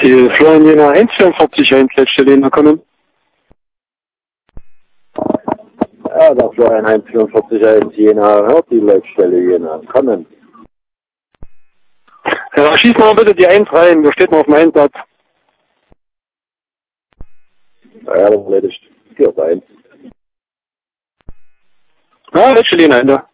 Die Florian Jena 144 letzte Linie kommen. Ja, der Florian 144 Jena hört die letzte Linie kommen. Ja, schieß mal bitte die 1 rein, da steht noch auf dem Einsatz. Ja, das erledigt. 4-1. Ja, letzte Linie, Ende.